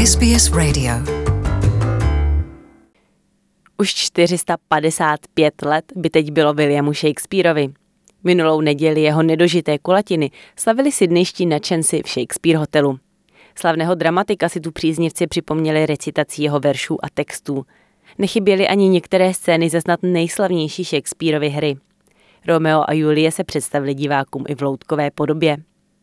SBS Radio. Už 455 let by teď bylo Williamu Shakespeareovi. Minulou neděli jeho nedožité kulatiny slavili sydnejští nadšenci v Shakespeare hotelu. Slavného dramatika si tu příznivci připomněli recitací jeho veršů a textů. Nechyběly ani některé scény ze snad nejslavnější Shakespeareovy hry. Romeo a Julie se představili divákům i v loutkové podobě.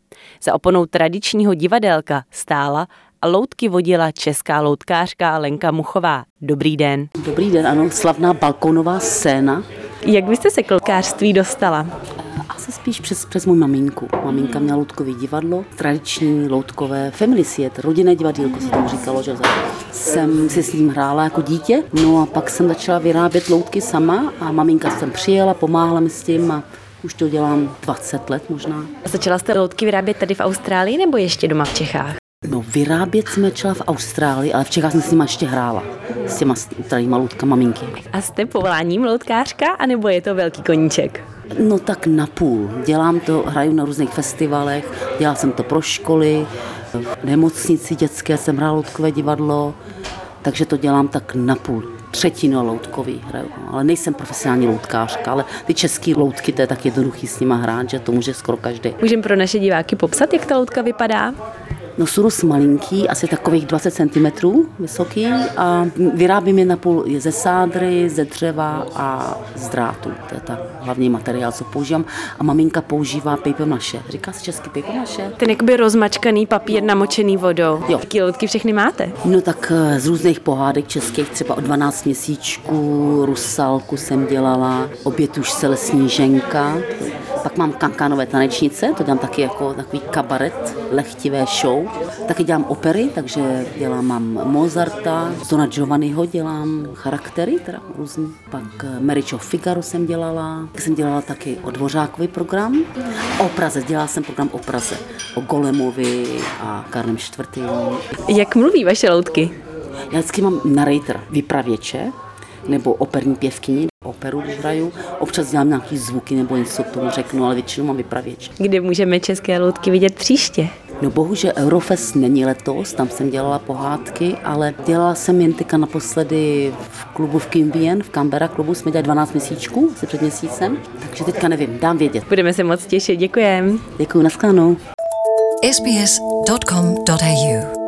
Za oponou tradičního divadélka stála a loutky vodila česká loutkářka Lenka Muchová. Dobrý den. Dobrý den, ano, slavná balkónová scéna. Jak byste se k loutkářství dostala? Asi spíš přes moji maminku. Maminka měla loutkové divadlo, tradiční loutkové family theatre, rodinné divadýlko se tomu říkalo, že jsem si s ním hrála jako dítě. No a pak jsem začala vyrábět loutky sama a maminka jsem přijela, pomáhala mi s tím a už to dělám 20 let možná. Začala jste loutky vyrábět tady v Austrálii nebo ještě doma v Čechách? No, vyrábět jsme začala v Austrálii, ale v Čechách jsem s nima ještě hrála. S těma starýma loutkama maminky. A jste povoláním loutkářka, anebo je to velký koníček? No tak napůl. Dělám to, hraju na různých festivalech, dělala jsem to pro školy, v nemocnici dětské jsem hrála loutkové divadlo, takže to dělám tak napůl. Třetinu loutkový hraju, ale nejsem profesionální loutkářka, ale ty české loutky, to je tak jednoduchý s nima hrát, že to může skoro každý. Můžeme pro naše diváky popsat, jak ta loutka vypadá? No, jsou dost malinký, asi takových 20 cm vysoký a vyrábím je napůl ze sádry, ze dřeva a z drátu. To je ta hlavní materiál, co používám. A maminka používá papier maché. Říká se česky papier maché? Ten jakoby rozmačkaný papír namočený vodou. Jo. Jaký loutky všechny máte? No tak z různých pohádek českých, třeba o 12 měsíčků, Rusalku jsem dělala, Obětuš se lesní ženka. Pak mám kankánové tanečnice, to dělám taky jako takový kabaret, lehtivé show. Taky dělám opery, takže mám Mozarta, z Dona Giovanniho dělám charaktery, teda různý. Pak Marriage of Figaro jsem dělala. Jsem dělala taky o Dvořákový program. O Praze, dělala jsem program o Praze. O Golemovi a Karlem IV. Jak mluví vaše loutky? Já vždycky mám narrator, vypravěče, nebo operní pěvkyni, operu, když hraju. Občas dělám nějaký zvuky nebo něco k tomu řeknu, ale většinou mám vypravěč. Kdy můžeme české loutky vidět příště? No bohužel Eurofest není letos, tam jsem dělala pohádky, ale dělala jsem jen teďka naposledy v klubu v Queanbeyan, v Canberra klubu, jsme dělali 12 měsíčků, asi před měsícem, takže teďka nevím, dám vědět. Budeme se moc těšit, děkujeme. Děkuju, nashledanou. sbs.com.au